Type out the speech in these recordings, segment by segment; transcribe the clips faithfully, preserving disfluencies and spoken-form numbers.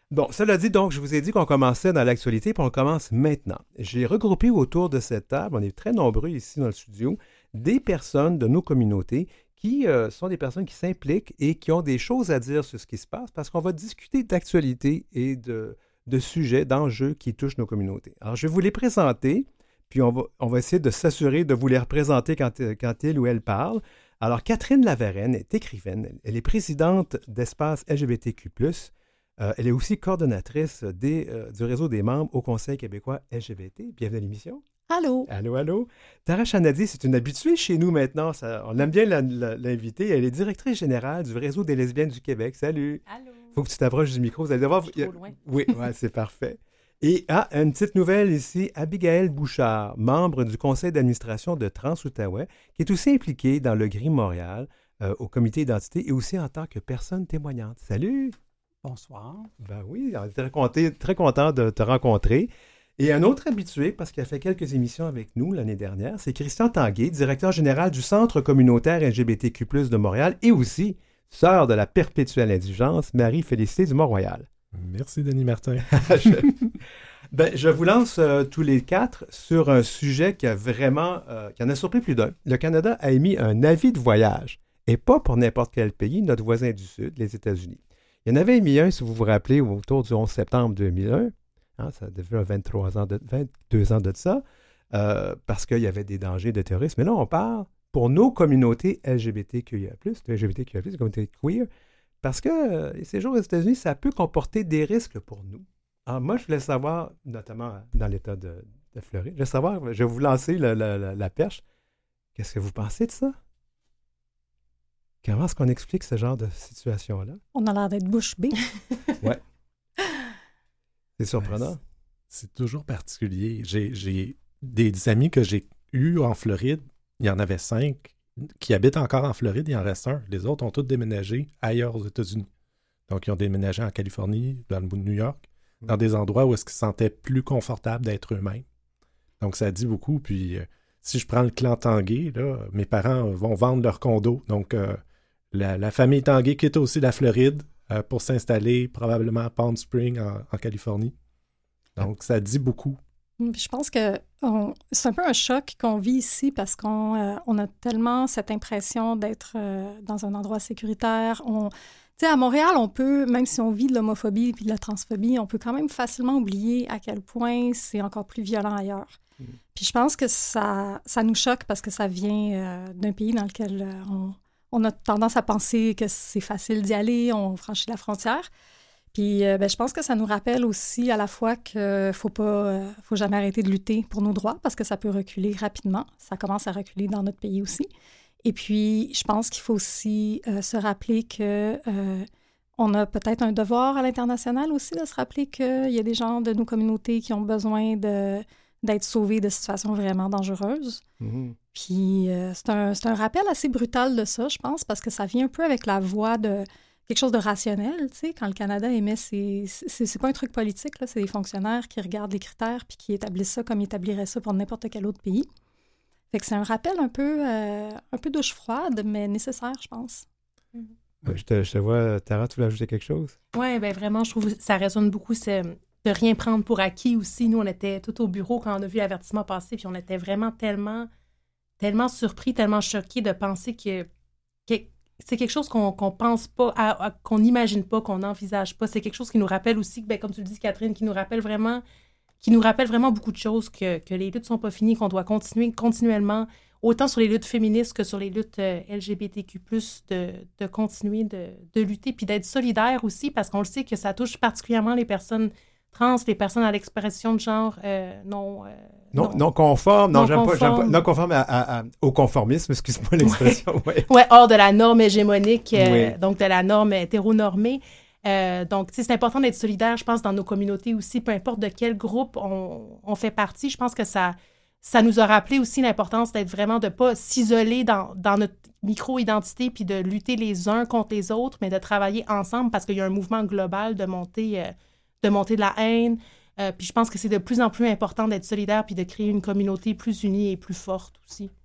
Bon, cela dit, donc, je vous ai dit qu'on commençait dans l'actualité, puis on commence maintenant. J'ai regroupé autour de cette table, on est très nombreux ici dans le studio, des personnes de nos communautés qui euh, sont des personnes qui s'impliquent et qui ont des choses à dire sur ce qui se passe, parce qu'on va discuter d'actualité et de, de sujets, d'enjeux qui touchent nos communautés. Alors, je vais vous les présenter, puis on va, on va essayer de s'assurer de vous les représenter quand, quand il ou elle parle. Alors, Catherine Lavarenne est écrivaine, elle est présidente d'Espace L G B T Q plus. Euh, elle est aussi coordonnatrice des, euh, du réseau des membres au Conseil québécois L G B T. Bienvenue à l'émission. Allô. Allô, allô. Tara Chanadi, c'est une habituée chez nous maintenant. Ça, on aime bien la, la, l'inviter. Elle est directrice générale du réseau des lesbiennes du Québec. Salut. Allô. Faut que tu t'approches du micro. Vous allez devoir... Je suis trop loin. Oui, ouais, c'est parfait. Et ah, une petite nouvelle ici, Abigail Bouchard, membre du conseil d'administration de Trans-Outaouais, qui est aussi impliquée dans le Gris Montréal, euh, au comité identité et aussi en tant que personne témoignante. Salut! Bonsoir. Ben oui, on est très content, très content de te rencontrer. Et un autre habitué, parce qu'il a fait quelques émissions avec nous l'année dernière, c'est Christian Tanguay, directeur général du Centre communautaire L G B T Q plus de Montréal et aussi sœur de la perpétuelle indulgence, Marie-Félicité du Mont-Royal. Merci, Denis Martin. je, ben, je vous lance euh, tous les quatre sur un sujet qui a vraiment, euh, qui en a surpris plus d'un. Le Canada a émis un avis de voyage, et pas pour n'importe quel pays, notre voisin du Sud, les États-Unis. Il y en avait émis un, si vous vous rappelez, autour du onze septembre deux mille un. Hein, ça devait vingt-trois ans de, vingt-deux ans de ça, euh, parce qu'il y avait des dangers de terrorisme. Mais là, on parle pour nos communautés L G B T Q I A plus, L G B T Q I A plus, les communautés queer, parce que euh, les séjours aux États-Unis, ça peut comporter des risques pour nous. Alors, moi, je voulais savoir, notamment dans l'État de, de Floride, je voulais savoir, je vais vous lancer la, la, la, la perche. Qu'est-ce que vous pensez de ça? Comment est-ce qu'on explique ce genre de situation-là? On a l'air d'être bouche bée. Ouais. C'est surprenant. Ben, c'est, c'est toujours particulier. J'ai, j'ai des amis que j'ai eus en Floride, il y en avait cinq, qui habitent encore en Floride, il en reste un. Les autres ont tous déménagé ailleurs aux États-Unis. Donc, ils ont déménagé en Californie, dans le bout de New York, mmh. dans des endroits où est-ce qu'ils se sentaient plus confortables d'être eux-mêmes. Donc, ça dit beaucoup. Puis, euh, si je prends le clan Tanguay, là, mes parents vont vendre leur condo. Donc, euh, la, la famille Tanguay quitte aussi la Floride euh, pour s'installer probablement à Palm Springs, en, en Californie. Donc, ça dit beaucoup. Je pense que on, c'est un peu un choc qu'on vit ici parce qu'on euh, on a tellement cette impression d'être euh, dans un endroit sécuritaire. On, tu sais, à Montréal, on peut, même si on vit de l'homophobie et de la transphobie, on peut quand même facilement oublier à quel point c'est encore plus violent ailleurs. Mmh. Puis je pense que ça, ça nous choque parce que ça vient euh, d'un pays dans lequel euh, on, on a tendance à penser que c'est facile d'y aller, on franchit la frontière. Puis euh, ben, je pense que ça nous rappelle aussi à la fois qu'il ne faut pas, euh, faut jamais arrêter de lutter pour nos droits parce que ça peut reculer rapidement. Ça commence à reculer dans notre pays aussi. Et puis, je pense qu'il faut aussi euh, se rappeler que euh, on a peut-être un devoir à l'international aussi de se rappeler qu'il y a des gens de nos communautés qui ont besoin de, d'être sauvés de situations vraiment dangereuses. Mm-hmm. Puis euh, c'est un, c'est un rappel assez brutal de ça, je pense, parce que ça vient un peu avec la voix de quelque chose de rationnel, tu sais, quand le Canada émet ses... C'est, c'est pas un truc politique, là, c'est des fonctionnaires qui regardent les critères puis qui établissent ça comme ils établiraient ça pour n'importe quel autre pays. Fait que c'est un rappel un peu, euh, un peu douche froide, mais nécessaire, je pense. Mm-hmm. Ouais, je, te, je te vois, Tara, tu voulais ajouter quelque chose? Oui, bien vraiment, je trouve que ça résonne beaucoup, c'est de rien prendre pour acquis aussi. Nous, on était tout au bureau quand on a vu l'avertissement passer, puis on était vraiment tellement, tellement surpris, tellement choqués de penser que... que c'est quelque chose qu'on qu'on pense pas, à, à, qu'on n'imagine pas, qu'on n'envisage pas. C'est quelque chose qui nous rappelle aussi, ben, comme tu le dis, Catherine, qui nous rappelle vraiment, qui nous rappelle vraiment beaucoup de choses, que, que les luttes sont pas finies, qu'on doit continuer continuellement, autant sur les luttes féministes que sur les luttes euh, L G B T Q plus, de, de continuer de, de lutter, puis d'être solidaire aussi, parce qu'on le sait que ça touche particulièrement les personnes trans, les personnes à l'expression de genre euh, non... Euh, Non, non, non conforme, non, non, j'aime conforme. Pas, j'aime pas, non conforme à, à, à, au conformisme, excuse-moi l'expression. Oui, ouais, hors de la norme hégémonique, euh, oui. donc de la norme hétéronormée. Euh, donc, c'est important d'être solidaire, je pense, dans nos communautés aussi, peu importe de quel groupe on, on fait partie. Je pense que ça, ça nous a rappelé aussi l'importance d'être vraiment, de ne pas s'isoler dans, dans notre micro-identité puis de lutter les uns contre les autres, mais de travailler ensemble parce qu'il y a un mouvement global de monter, euh, de, monter de la haine. Euh, puis je pense que c'est de plus en plus important d'être solidaire puis de créer une communauté plus unie et plus forte aussi.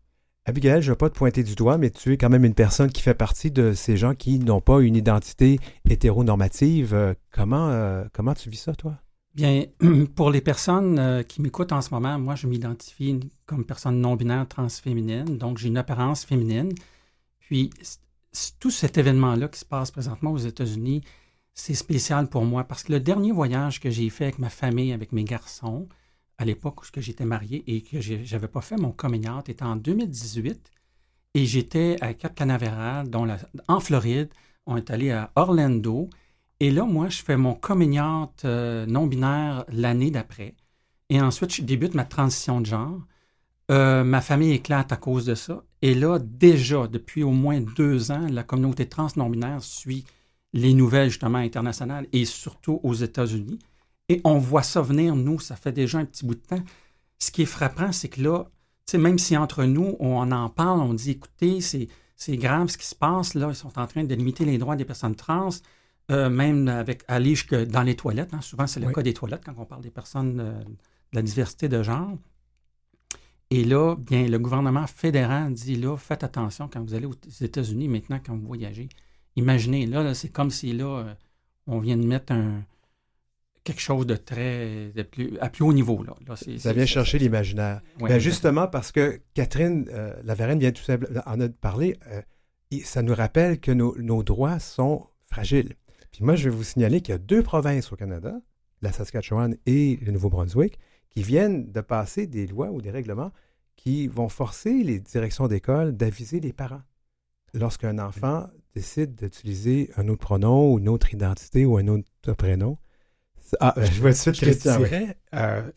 Abigail, je ne vais pas te pointer du doigt, mais tu es quand même une personne qui fait partie de ces gens qui n'ont pas une identité hétéronormative. Euh, comment, euh, comment tu vis ça, toi? Bien, pour les personnes euh, qui m'écoutent en ce moment, moi, je m'identifie comme personne non-binaire transféminine, donc j'ai une apparence féminine. Puis, c- c- tout cet événement-là qui se passe présentement aux États-Unis, c'est spécial pour moi parce que le dernier voyage que j'ai fait avec ma famille, avec mes garçons, à l'époque où j'étais marié et que je n'avais pas fait mon coming out, était en deux mille dix-huit et j'étais à Cap Canaveral, dont la, en Floride. On est allé à Orlando. Et là, moi, je fais mon coming out euh, non-binaire l'année d'après. Et ensuite, je débute ma transition de genre. Euh, ma famille éclate à cause de ça. Et là, déjà, depuis au moins deux ans, la communauté trans non-binaire suit les nouvelles, justement, internationales et surtout aux États-Unis. Et on voit ça venir, nous, ça fait déjà un petit bout de temps. Ce qui est frappant, c'est que là, tu sais, même si entre nous, on en parle, on dit, écoutez, c'est, c'est grave ce qui se passe, là, ils sont en train de limiter les droits des personnes trans, euh, même avec aller jusque dans les toilettes. Hein. Souvent, c'est le Oui. cas des toilettes quand on parle des personnes euh, de la diversité de genre. Et là, bien, le gouvernement fédéral dit, là, faites attention quand vous allez aux États-Unis, maintenant, quand vous voyagez. Imaginez, là, là c'est comme si, là, euh, on vient de mettre un... quelque chose de très de plus, à plus haut niveau. Là. Là, c'est, Ça c'est, vient c'est, chercher c'est, l'imaginaire. Ouais, Ben, justement, parce que Catherine euh, Lavarenne vient tout simplement en a parlé, euh, et ça nous rappelle que nos, nos droits sont fragiles. Puis moi, je vais vous signaler qu'il y a deux provinces au Canada, la Saskatchewan et le Nouveau-Brunswick, qui viennent de passer des lois ou des règlements qui vont forcer les directions d'école d'aviser les parents lorsqu'un enfant décide d'utiliser un autre pronom ou une autre identité ou un autre prénom. Ah, ben, je vois tout de suite Je Christian. oui. dirais, euh,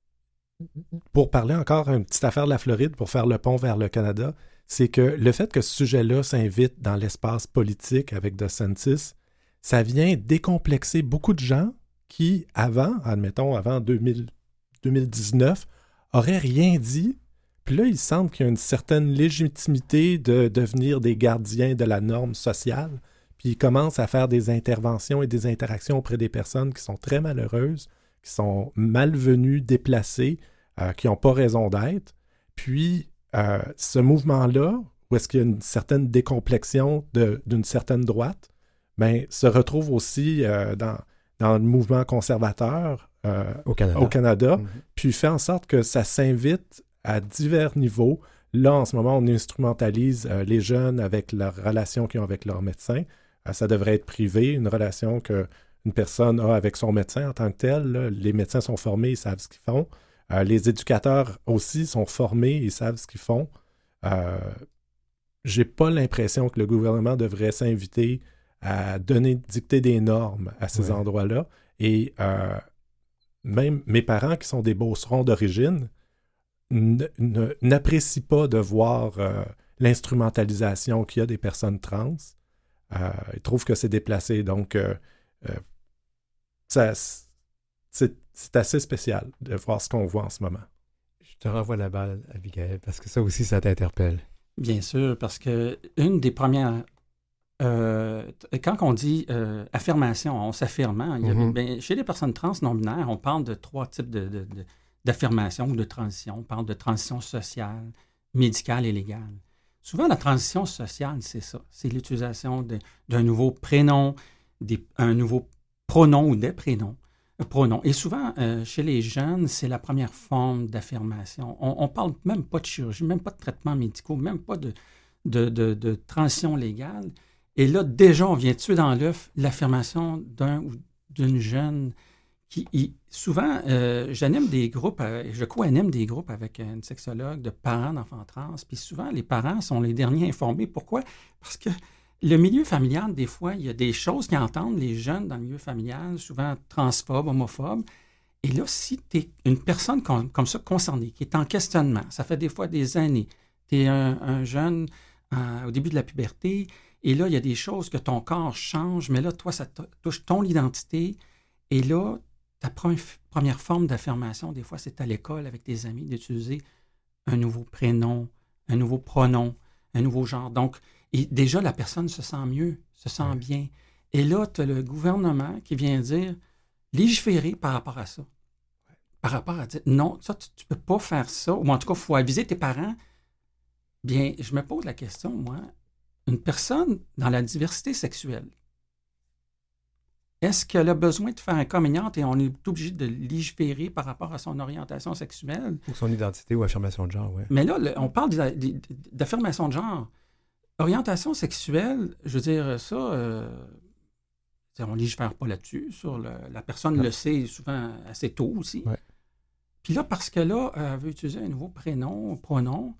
pour parler encore une petite affaire de la Floride, pour faire le pont vers le Canada, c'est que le fait que ce sujet-là s'invite dans l'espace politique avec DeSantis, ça vient décomplexer beaucoup de gens qui, avant, admettons, avant deux mille, deux mille dix-neuf, auraient rien dit. Puis là, il semble qu'il y a une certaine légitimité de devenir des gardiens de la norme sociale. Puis ils commencent à faire des interventions et des interactions auprès des personnes qui sont très malheureuses, qui sont malvenues, déplacées, euh, qui n'ont pas raison d'être. Puis euh, ce mouvement-là, où est-ce qu'il y a une certaine décomplexion de, d'une certaine droite, ben, se retrouve aussi euh, dans, dans le mouvement conservateur euh, Au Canada. au Canada, Mhm. puis fait en sorte que ça s'invite à divers niveaux. Là, en ce moment, on instrumentalise euh, les jeunes avec leur relation qu'ils ont avec leur médecin. Euh, ça devrait être privé, une relation qu'une personne a avec son médecin en tant que tel. Là. Les médecins sont formés, ils savent ce qu'ils font. Euh, les éducateurs aussi sont formés, ils savent ce qu'ils font. Euh, j'ai pas l'impression que le gouvernement devrait s'inviter à donner, dicter des normes à ces Ouais. endroits-là. Et euh, même mes parents, qui sont des Beaucerons d'origine, n- n- n'apprécient pas de voir euh, l'instrumentalisation qu'il y a des personnes trans. Euh, ils trouvent que c'est déplacé. Donc, euh, euh, ça, c'est, c'est assez spécial de voir ce qu'on voit en ce moment. Je te renvoie la balle, Abigail, parce que ça aussi, ça t'interpelle. Bien sûr, parce que une des premières... euh, quand on dit euh, affirmation, on s'affirme. Hein, il y a- Mhm. ben, chez les personnes trans non-binaires, on parle de trois types de, de- de- d'affirmation ou de transition. On parle de transition sociale, médicale et légale. Souvent, la transition sociale, c'est ça. C'est l'utilisation de- d'un nouveau prénom, des- un nouveau pronom ou des prénoms. euh, pronoms. Et souvent, euh, chez les jeunes, c'est la première forme d'affirmation. On ne parle même pas de chirurgie, même pas de traitements médicaux, même pas de, de, de, de transition légale. Et là, déjà, on vient tuer dans l'œuf l'affirmation d'un ou d'une jeune qui, y- souvent, euh, j'anime des groupes, euh, je co-anime des groupes avec une sexologue de parents d'enfants trans, puis souvent, les parents sont les derniers informés. Pourquoi? Parce que le milieu familial, des fois, il y a des choses qu'ils entendent, les jeunes dans le milieu familial, souvent transphobes, homophobes. Et là, si tu es une personne comme, comme ça concernée, qui est en questionnement, ça fait des fois des années, tu es un, un jeune euh, au début de la puberté, et là, il y a des choses que ton corps change, mais là, toi, ça t- touche ton identité. Et là, ta pre- première forme d'affirmation, des fois, c'est à l'école avec tes amis d'utiliser un nouveau prénom, un nouveau pronom, un nouveau genre. Donc, et déjà, la personne se sent mieux, se sent Ouais. bien. Et là, tu as le gouvernement qui vient dire, légiférer par rapport à ça. Par rapport à dire, non, ça, tu ne peux pas faire ça. Ou en tout cas, il faut aviser tes parents. Bien, je me pose la question, moi, une personne dans la diversité sexuelle, est-ce qu'elle a besoin de faire un coming out et on est obligé de légiférer par rapport à son orientation sexuelle? Ou son identité ou affirmation de genre, oui. Mais là, le, on parle d'affirmation de genre. Orientation sexuelle, je veux dire, ça, euh, on ne légifère pas là-dessus. Sur le, la personne non. le sait souvent assez tôt aussi. Ouais. Puis là, parce que là, elle veut utiliser un nouveau prénom, pronom,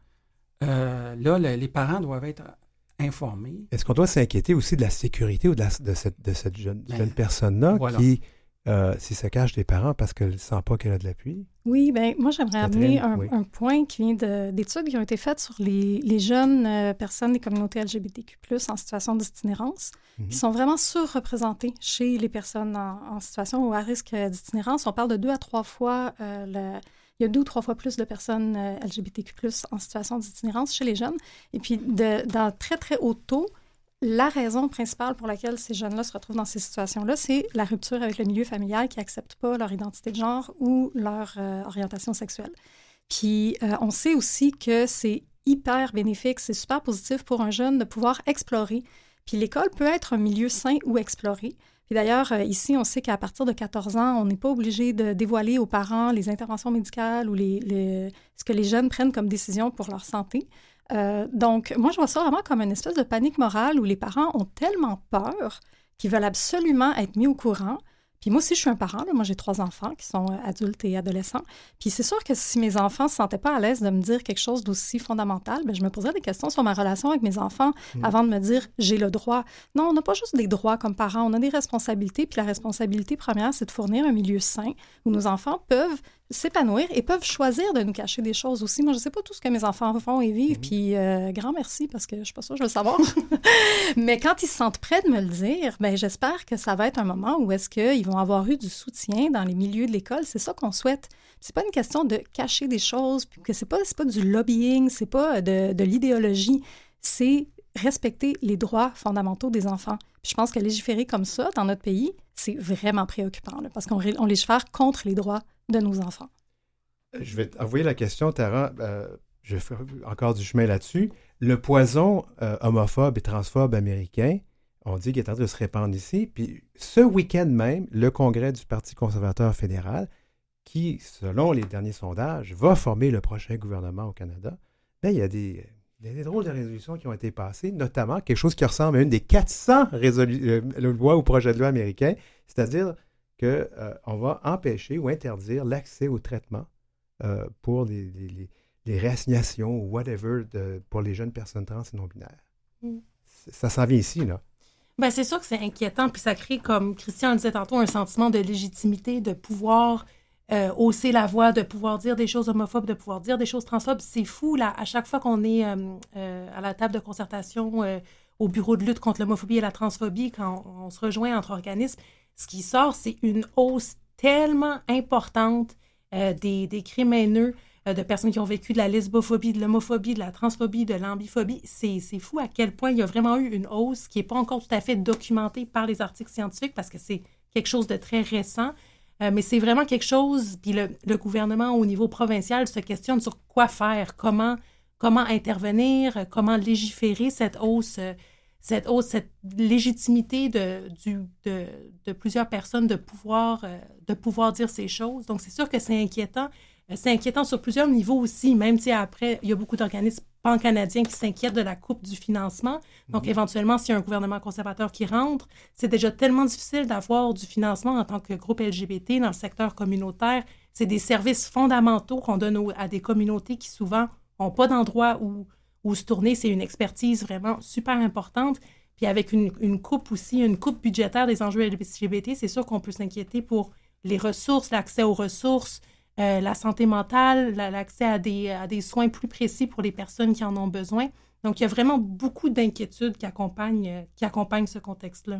euh, là, le, les parents doivent être informés. Est-ce qu'on doit s'inquiéter aussi de la sécurité ou de, la, de cette, de cette jeune, Ben, jeune personne-là voilà. qui, euh, si se cache des parents parce qu'elle ne sent pas qu'elle a de l'appui? Oui, bien, moi, j'aimerais amener un, oui. un point qui vient de, d'études qui ont été faites sur les, les jeunes euh, personnes des communautés L G B T Q plus, en situation d'itinérance, Mm-hmm. qui sont vraiment surreprésentées chez les personnes en, en situation ou à risque d'itinérance. On parle de deux à trois fois, euh, le, il y a deux ou trois fois plus de personnes euh, L G B T Q plus en situation d'itinérance chez les jeunes. Et puis, de, dans très, très haut taux, la raison principale pour laquelle ces jeunes-là se retrouvent dans ces situations-là, c'est la rupture avec le milieu familial qui n'accepte pas leur identité de genre ou leur euh, orientation sexuelle. Puis, euh, on sait aussi que c'est hyper bénéfique, c'est super positif pour un jeune de pouvoir explorer. Puis, l'école peut être un milieu sain où explorer. Puis d'ailleurs, euh, ici, on sait qu'à partir de quatorze ans, on n'est pas obligé de dévoiler aux parents les interventions médicales ou les, les, ce que les jeunes prennent comme décision pour leur santé. Euh, donc, moi, je vois ça vraiment comme une espèce de panique morale où les parents ont tellement peur qu'ils veulent absolument être mis au courant. Puis moi aussi, je suis un parent. Là. Moi, j'ai trois enfants qui sont adultes et adolescents. Puis c'est sûr que si mes enfants ne se sentaient pas à l'aise de me dire quelque chose d'aussi fondamental, bien, je me poserais des questions sur ma relation avec mes enfants mmh. avant de me dire « j'ai le droit ». Non, on n'a pas juste des droits comme parents, on a des responsabilités. Puis la responsabilité première, c'est de fournir un milieu sain où nos enfants peuvent s'épanouir et peuvent choisir de nous cacher des choses aussi. Moi, je ne sais pas tout ce que mes enfants font et vivent, mmh. puis euh, grand merci, parce que je ne suis pas sûre, je veux le savoir. Mais quand ils se sentent prêts de me le dire, bien, j'espère que ça va être un moment où est-ce qu'ils vont avoir eu du soutien dans les milieux de l'école. C'est ça qu'on souhaite. C'est pas une question de cacher des choses, puis que c'est pas, c'est pas du lobbying, c'est pas de, de l'idéologie. C'est respecter les droits fondamentaux des enfants. Puis je pense que légiférer comme ça dans notre pays, c'est vraiment préoccupant, là, parce qu'on on légifère contre les droits de nos enfants. Je vais envoyer la question, Tara. Euh, je fais encore du chemin là-dessus. Le poison euh, homophobe et transphobe américain, on dit qu'il est en train de se répandre ici. Puis ce week-end même, le Congrès du Parti conservateur fédéral, qui, selon les derniers sondages, va former le prochain gouvernement au Canada, bien, il y a des, il y a des drôles de résolutions qui ont été passées, notamment quelque chose qui ressemble à une des quatre cents résolu- euh, lois ou projets de loi américains, c'est-à-dire qu'on euh, va empêcher ou interdire l'accès au traitement euh, pour les, les, les, les réassignations ou whatever de, pour les jeunes personnes trans et non-binaires. Mm. Ça s'en vient ici, là. Bien, c'est sûr que c'est inquiétant, puis ça crée, comme Christian le disait tantôt, un sentiment de légitimité, de pouvoir euh, hausser la voix, de pouvoir dire des choses homophobes, de pouvoir dire des choses transphobes. C'est fou, là, à chaque fois qu'on est euh, euh, à la table de concertation euh, au bureau de lutte contre l'homophobie et la transphobie, quand on, on se rejoint entre organismes, ce qui sort, c'est une hausse tellement importante euh, des, des crimes haineux, euh, de personnes qui ont vécu de la lesbophobie, de l'homophobie, de la transphobie, de l'ambiphobie. C'est, c'est fou à quel point il y a vraiment eu une hausse qui n'est pas encore tout à fait documentée par les articles scientifiques parce que c'est quelque chose de très récent. Euh, mais c'est vraiment quelque chose, puis le, le gouvernement au niveau provincial se questionne sur quoi faire, comment, comment intervenir, comment légiférer cette hausse, euh, cette hausse, cette légitimité de, du, de, de plusieurs personnes de pouvoir, euh, de pouvoir dire ces choses. Donc, c'est sûr que c'est inquiétant. Euh, c'est inquiétant sur plusieurs niveaux aussi. Même si après, il y a beaucoup d'organismes pan-canadiens qui s'inquiètent de la coupe du financement. Donc, mmh. éventuellement, s'il y a un gouvernement conservateur qui rentre, c'est déjà tellement difficile d'avoir du financement en tant que groupe L G B T dans le secteur communautaire. C'est des services fondamentaux qu'on donne aux, à des communautés qui souvent n'ont pas d'endroit où où se tourner, c'est une expertise vraiment super importante. Puis avec une, une coupe aussi, une coupe budgétaire des enjeux L G B T, c'est sûr qu'on peut s'inquiéter pour les ressources, l'accès aux ressources, euh, la santé mentale, la, l'accès à des, à des soins plus précis pour les personnes qui en ont besoin. Donc, il y a vraiment beaucoup d'inquiétudes qui accompagnent, euh, qui accompagnent ce contexte-là.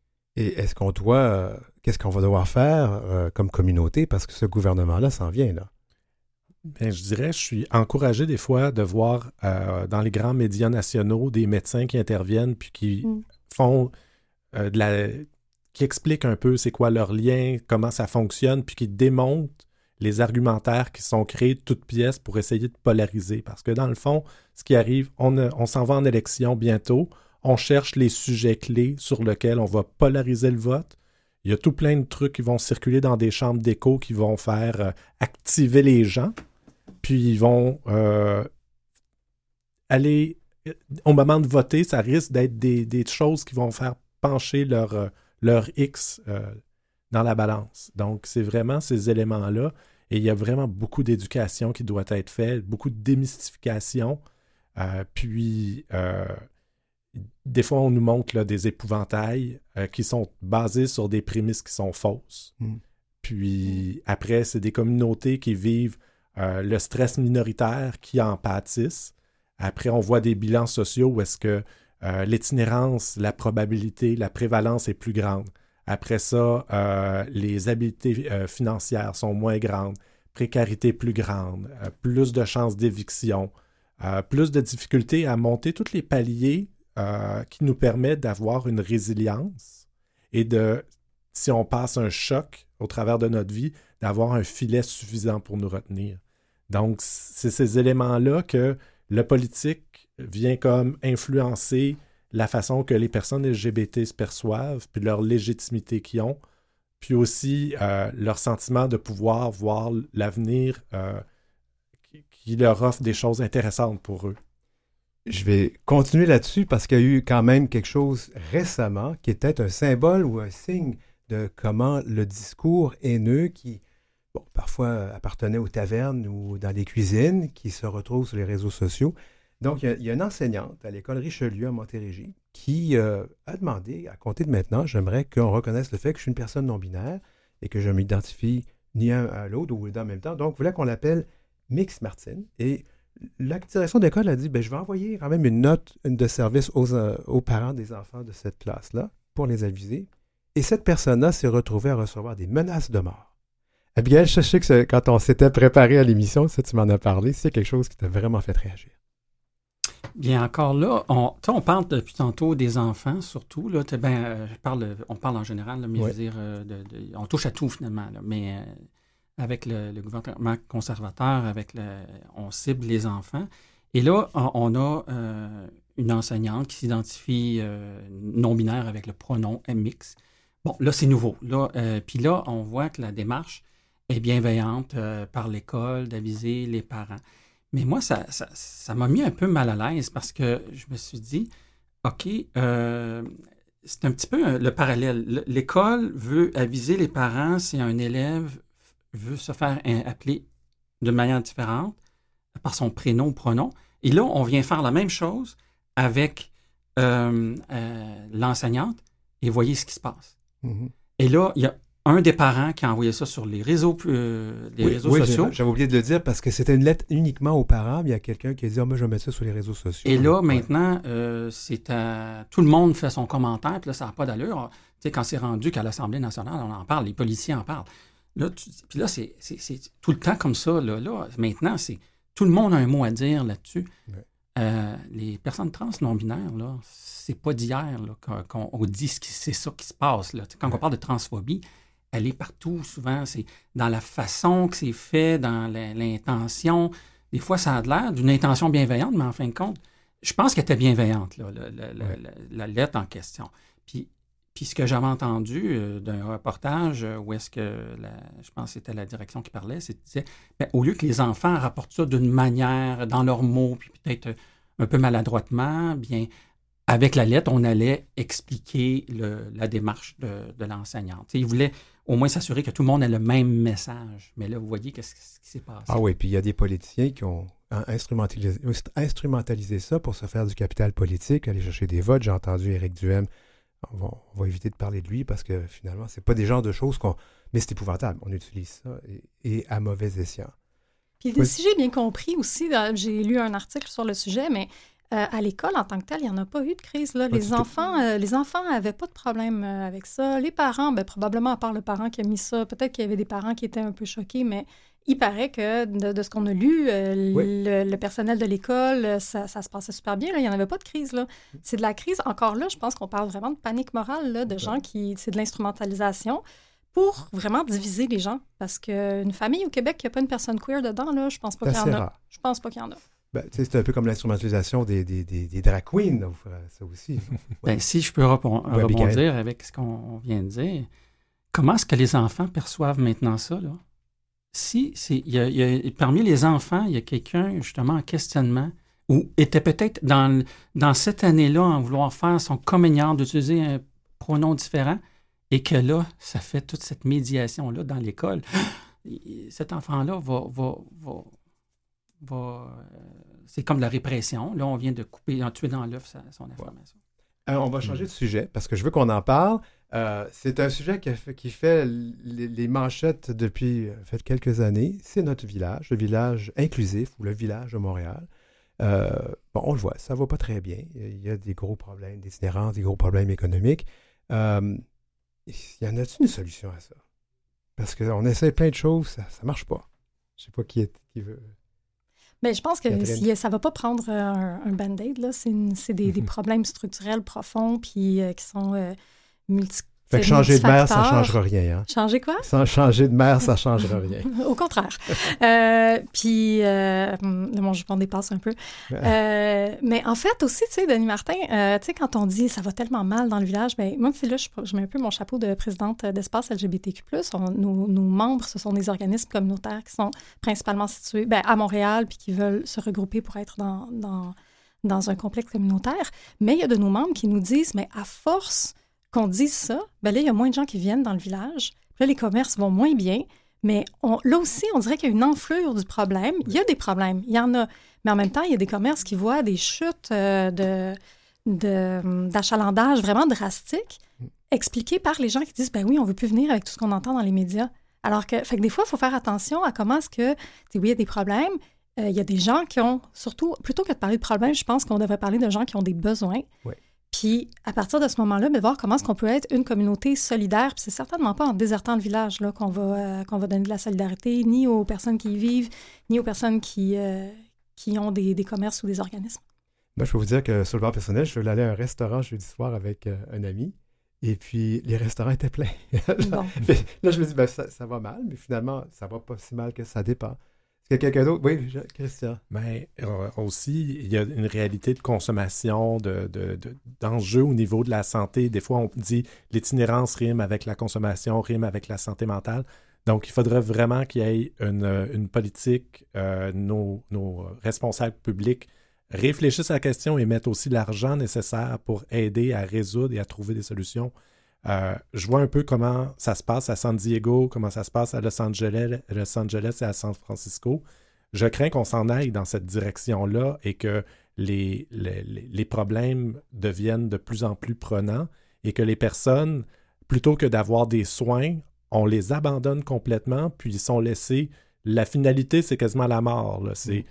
Et est-ce qu'on doit... Euh, qu'est-ce qu'on va devoir faire euh, comme communauté? Parce que ce gouvernement-là s'en vient, là. Bien, je dirais, je suis encouragé des fois de voir euh, dans les grands médias nationaux des médecins qui interviennent puis qui mm. font euh, de la... qui expliquent un peu c'est quoi leur lien, comment ça fonctionne, puis qui démontrent les argumentaires qui sont créés de toutes pièces pour essayer de polariser. Parce que dans le fond, ce qui arrive, on, a, on s'en va en élection bientôt, on cherche les sujets clés sur lesquels on va polariser le vote. Il y a tout plein de trucs qui vont circuler dans des chambres d'écho qui vont faire euh, activer les gens, puis ils vont euh, aller... Au moment de voter, ça risque d'être des, des choses qui vont faire pencher leur, euh, leur X euh, dans la balance. Donc, c'est vraiment ces éléments-là. Et il y a vraiment beaucoup d'éducation qui doit être faite, beaucoup de démystification. Euh, puis, euh, des fois, on nous montre là, des épouvantails euh, qui sont basés sur des prémices qui sont fausses. Mm. Puis, après, c'est des communautés qui vivent euh, le stress minoritaire, qui en pâtissent. Après, on voit des bilans sociaux où est-ce que euh, l'itinérance, la probabilité, la prévalence est plus grande. Après ça, euh, les habiletés euh, financières sont moins grandes, précarité plus grande, euh, plus de chances d'éviction, euh, plus de difficultés à monter tous les paliers euh, qui nous permettent d'avoir une résilience et de, si on passe un choc au travers de notre vie, d'avoir un filet suffisant pour nous retenir. Donc, c'est ces éléments-là que le politique vient comme influencer la façon que les personnes L G B T se perçoivent, puis leur légitimité qu'ils ont, puis aussi euh, leur sentiment de pouvoir voir l'avenir euh, qui, qui leur offre des choses intéressantes pour eux. Je vais continuer là-dessus parce qu'il y a eu quand même quelque chose récemment qui était un symbole ou un signe de comment le discours haineux qui, bon, parfois appartenait aux tavernes ou dans les cuisines, qui se retrouve sur les réseaux sociaux. Donc, il y a, il y a une enseignante à l'école Richelieu à Montérégie qui euh, a demandé, à compter de maintenant, j'aimerais qu'on reconnaisse le fait que je suis une personne non-binaire et que je ne m'identifie ni un à l'autre ou en même temps. Donc, voulait qu'on l'appelle Mix Martine. Et la direction d'école a dit, ben, je vais envoyer quand même une note une de service aux, euh, aux parents des enfants de cette classe-là pour les aviser. Et cette personne-là s'est retrouvée à recevoir des menaces de mort. Abigail, je sais que quand on s'était préparé à l'émission, ça, tu m'en as parlé, c'est quelque chose qui t'a vraiment fait réagir. Bien, encore là, on, on parle depuis tantôt des enfants, surtout. Là, ben, euh, je parle, on parle en général, là, mais ouais. je veux dire, euh, de, de, on touche à tout finalement. Là, mais euh, avec le, le gouvernement conservateur, avec le, on cible les enfants. Et là, on, on a euh, une enseignante qui s'identifie euh, non-binaire avec le pronom M X. Bon, là, c'est nouveau. Là, euh, puis là, on voit que la démarche est bienveillante euh, par l'école, d'aviser les parents. Mais moi, ça, ça, ça m'a mis un peu mal à l'aise parce que je me suis dit, OK, euh, c'est un petit peu un, le parallèle. L'école veut aviser les parents si un élève veut se faire un, appeler de manière différente par son prénom ou pronom. Et là, on vient faire la même chose avec euh, euh, l'enseignante et voyez ce qui se passe. Mm-hmm. Et là, il y a un des parents qui a envoyé ça sur les réseaux, euh, les oui, réseaux oui, sociaux. J'avais oublié de le dire parce que c'était une lettre uniquement aux parents. Mais il y a quelqu'un qui a dit oh, « moi, je vais mettre ça sur les réseaux sociaux. » Et là, ouais. maintenant, euh, c'est à... tout le monde fait son commentaire, puis là, ça n'a pas d'allure. Tu sais, quand c'est rendu qu'à l'Assemblée nationale, on en parle, les policiers en parlent. Là, tu... Puis là, c'est, c'est, c'est tout le temps comme ça. Là, là, maintenant, c'est tout le monde a un mot à dire là-dessus. Ouais. Euh, les personnes trans non-binaires, là, c'est pas d'hier là, qu'on on dit que c'est ça qui se passe. Là. Quand ouais. on parle de transphobie, elle est partout, souvent. C'est dans la façon que c'est fait, dans l'intention. Des fois, ça a l'air d'une intention bienveillante, mais en fin de compte, je pense qu'elle était bienveillante, là, la, la, la, la, la lettre en question. Puis, puis ce que j'avais entendu euh, d'un reportage euh, où est-ce que, la, je pense que c'était la direction qui parlait, c'était, ben, au lieu que les enfants rapportent ça d'une manière, dans leurs mots, puis peut-être un peu maladroitement, bien, avec la lettre, on allait expliquer le, la démarche de, de l'enseignante. T'sais, ils voulaient au moins s'assurer que tout le monde ait le même message. Mais là, vous voyez qu'est-ce qui s'est passé. Ah oui, puis il y a des politiciens qui ont instrumentalisé, instrumentalisé ça pour se faire du capital politique, aller chercher des votes. J'ai entendu Éric Duhem. On va, on va éviter de parler de lui parce que finalement, c'est pas des genres de choses qu'on... Mais c'est épouvantable. On utilise ça et, et à mauvais escient. Puis oui. Si j'ai bien compris aussi, j'ai lu un article sur le sujet, mais Euh, à l'école, en tant que tel, il n'y en a pas eu de crise. Là. Les, enfants, euh, les enfants n'avaient pas de problème euh, avec ça. Les parents, ben, probablement à part le parent qui a mis ça, peut-être qu'il y avait des parents qui étaient un peu choqués, mais il paraît que de, de ce qu'on a lu, euh, oui. le, le personnel de l'école, ça, ça se passait super bien. Là. Il n'y en avait pas de crise. Là. C'est de la crise. Encore là, je pense qu'on parle vraiment de panique morale, là, de okay. gens qui... C'est de l'instrumentalisation. pour vraiment diviser les gens. Parce qu'une famille au Québec qui n'a pas une personne queer dedans, là, je pense pas C'est qu'il y en assez a. rare. Je pense pas qu'il y en a. Ben, tu sais, c'est un peu comme l'instrumentalisation des, des, des, des drag queens, là, ça aussi. Ben, si je peux repon- Ouais, rebondir Abigail. avec ce qu'on vient de dire, comment est-ce que les enfants perçoivent maintenant ça, là? Si, c'est, il y a, il y a- parmi les enfants, il y a quelqu'un, justement, en questionnement, ou était peut-être dans, dans cette année-là, en vouloir faire son communion, d'utiliser un pronom différent, et que là, ça fait toute cette médiation-là dans l'école. Cet enfant-là va... va, va, va euh, c'est comme la répression. Là, on vient de couper, en tuer dans l'œuf sa- son information. Euh, on va changer de sujet parce que je veux qu'on en parle. Euh, c'est un sujet qui fait, qui fait les, les manchettes depuis euh, fait quelques années. C'est notre village, le village inclusif ou le village de Montréal. Euh, bon, on le voit, ça va pas très bien. Il y a des gros problèmes d'itinérance, des gros problèmes économiques. Euh, y en a-t-il une solution à ça? Parce qu'on essaie plein de choses, ça ne marche pas. Je sais pas qui, est, qui veut... Mais je pense que Catherine. si, ça ne va pas prendre un, un band-aid. Là. C'est, une- c'est des, des problèmes structurels profonds puis euh, qui sont euh, multi. Fait que changer de maire, ça ne multifacteurs. changera rien. Hein? Changer quoi? Sans changer de maire, ça ne changera rien. Au contraire. Euh, puis, euh, mon jupon dépasse un peu. Euh, mais en fait, aussi, tu sais, Denis Martin, euh, tu sais, quand on dit « ça va tellement mal dans le village », bien, moi, c'est là, je, je mets un peu mon chapeau de présidente d'Espace L G B T Q plus. On, nos, nos membres, ce sont des organismes communautaires qui sont principalement situés ben, à Montréal puis qui veulent se regrouper pour être dans, dans, dans un complexe communautaire. Mais il y a de nos membres qui nous disent « mais à force qu'on dise ça, ben là, il y a moins de gens qui viennent dans le village. Puis là, les commerces vont moins bien. » Mais on, là aussi, on dirait qu'il y a une enflure du problème. Il y a des problèmes, il y en a. Mais en même temps, il y a des commerces qui voient des chutes euh, de, de, d'achalandage vraiment drastiques, expliquées par les gens qui disent « ben oui, on ne veut plus venir avec tout ce qu'on entend dans les médias. » Alors que, fait que des fois, il faut faire attention à comment est-ce que, oui, il y a des problèmes. Euh, il y a des gens qui ont, surtout, plutôt que de parler de problèmes, je pense qu'on devrait parler de gens qui ont des besoins. Oui. Puis, à partir de ce moment-là, ben, voir comment est-ce qu'on peut être une communauté solidaire. Puis, c'est certainement pas en désertant le village là, qu'on va, euh, qu'on va donner de la solidarité, ni aux personnes qui y vivent, ni aux personnes qui, euh, qui ont des, des commerces ou des organismes. Moi, je peux vous dire que sur le plan personnel, je voulais aller à un restaurant jeudi soir avec euh, un ami. Et puis, les restaurants étaient pleins. Bon. Là, je me dis, ben, ça, ça va mal, mais finalement, ça va pas si mal que ça dépend. Est-ce qu'il y a quelqu'un d'autre? Oui, je- Christian. Mais euh, aussi, il y a une réalité de consommation, de, de, de- d'enjeux au niveau de la santé. Des fois, on dit l'itinérance rime avec la consommation, rime avec la santé mentale. Donc, il faudrait vraiment qu'il y ait une, une politique, euh, nos, nos responsables publics réfléchissent à la question et mettent aussi l'argent nécessaire pour aider à résoudre et à trouver des solutions. Euh, je vois un peu comment ça se passe à San Diego, comment ça se passe à Los Angeles, Los Angeles et à San Francisco. Je crains qu'on s'en aille dans cette direction-là et que les, les, les problèmes deviennent de plus en plus prenants et que les personnes, plutôt que d'avoir des soins, on les abandonne complètement, puis ils sont laissés... La finalité, c'est quasiment la mort. Là. C'est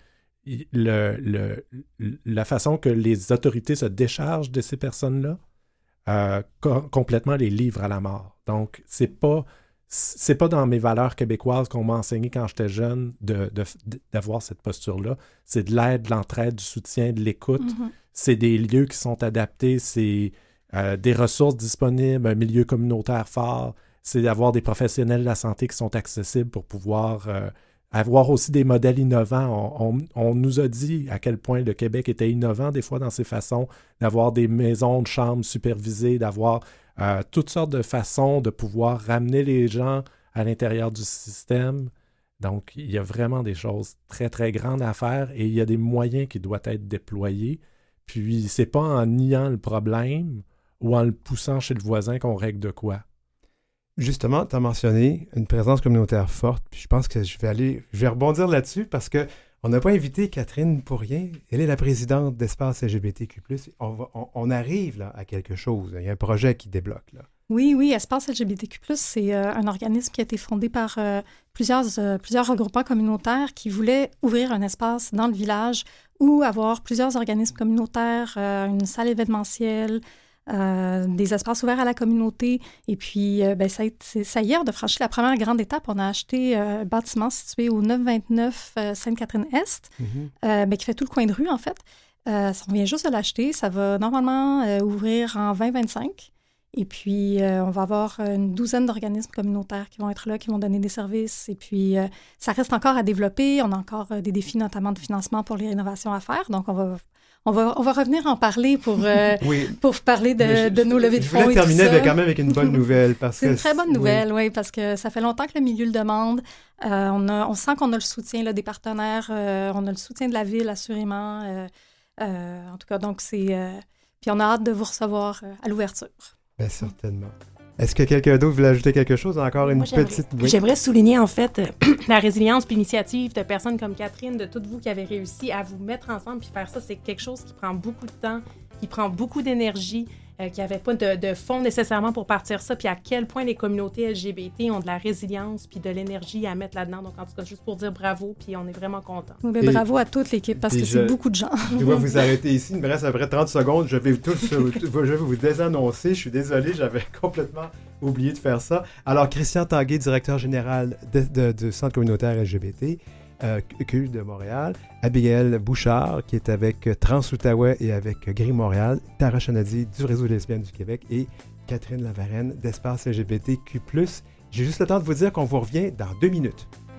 le, le, la façon que les autorités se déchargent de ces personnes-là, Euh, co- complètement les livre à la mort. Donc, c'est pas c'est pas dans mes valeurs québécoises qu'on m'a enseigné quand j'étais jeune de, de, de- d'avoir cette posture-là. C'est de l'aide, de l'entraide, du soutien, de l'écoute. Mm-hmm. C'est des lieux qui sont adaptés, c'est euh, des ressources disponibles, un milieu communautaire fort. C'est d'avoir des professionnels de la santé qui sont accessibles pour pouvoir euh, avoir aussi des modèles innovants. On, on, on nous a dit à quel point le Québec était innovant des fois dans ses façons d'avoir des maisons de chambres supervisées, d'avoir euh, toutes sortes de façons de pouvoir ramener les gens à l'intérieur du système. Donc, il y a vraiment des choses très, très grandes à faire et il y a des moyens qui doivent être déployés. Puis, c'est pas en niant le problème ou en le poussant chez le voisin qu'on règle de quoi. Justement, tu as mentionné une présence communautaire forte, puis je pense que je vais aller, je vais rebondir là-dessus parce que on n'a pas invité Catherine pour rien. Elle est la présidente d'Espace L G B T Q plus. On, va, on, on arrive là, à quelque chose. Il y a un projet qui débloque. Là. Oui, oui, Espace L G B T Q plus, c'est euh, un organisme qui a été fondé par euh, plusieurs, euh, plusieurs regroupements communautaires qui voulaient ouvrir un espace dans le village où avoir plusieurs organismes communautaires, euh, une salle événementielle, Euh, des espaces ouverts à la communauté. Et puis, euh, ben, ça, c'est, ça y est, on a franchi la première grande étape. On a acheté euh, un bâtiment situé au neuf cent vingt-neuf euh, Sainte-Catherine-Est, Mm-hmm. euh, ben, qui fait tout le coin de rue, en fait. Euh, on vient juste de l'acheter. Ça va normalement euh, ouvrir en vingt vingt-cinq. Et puis, euh, on va avoir une douzaine d'organismes communautaires qui vont être là, qui vont donner des services. Et puis, euh, ça reste encore à développer. On a encore euh, des défis, notamment de financement pour les rénovations à faire. Donc, on va, on va, on va revenir en parler pour, euh, oui. pour parler de, je, de nos levées de je fonds et tout ça. Je voulais terminer avec, quand même avec une bonne nouvelle. Parce c'est que une très bonne nouvelle, oui. oui, parce que ça fait longtemps que le milieu le demande. Euh, on, a, on sent qu'on a le soutien là, des partenaires. Euh, on a le soutien de la ville, assurément. Euh, euh, en tout cas, donc, c'est... Euh, puis, on a hâte de vous recevoir euh, à l'ouverture. Bien, certainement. Est-ce que quelqu'un d'autre voulait ajouter quelque chose? Encore une Moi, j'aimerais, petite... Oui. J'aimerais souligner, en fait, la résilience puis l'initiative de personnes comme Catherine, de toutes vous qui avez réussi à vous mettre ensemble puis faire ça. C'est quelque chose qui prend beaucoup de temps, qui prend beaucoup d'énergie, euh, qui n'avait pas de, de fonds nécessairement pour partir ça, puis à quel point les communautés L G B T ont de la résilience puis de l'énergie à mettre là-dedans. Donc, en tout cas, juste pour dire bravo, puis on est vraiment contents. Oui, bien, bravo à toute l'équipe, parce que je, c'est beaucoup de gens. Je dois vous arrêter ici. Il me reste à peu près trente secondes. Je vais, tous, je vais vous désannoncer. Je suis désolé, j'avais complètement oublié de faire ça. Alors, Christian Tanguay, directeur général de, de, du Centre communautaire L G B T, euh, Q de Montréal, Abigail Bouchard, qui est avec Trans-Outaouais et avec Gris Montréal, Tara Chanadi du Réseau lesbienne du Québec et Catherine Lavarenne d'Espace L G B T Q plus. J'ai juste le temps de vous dire qu'on vous revient dans deux minutes.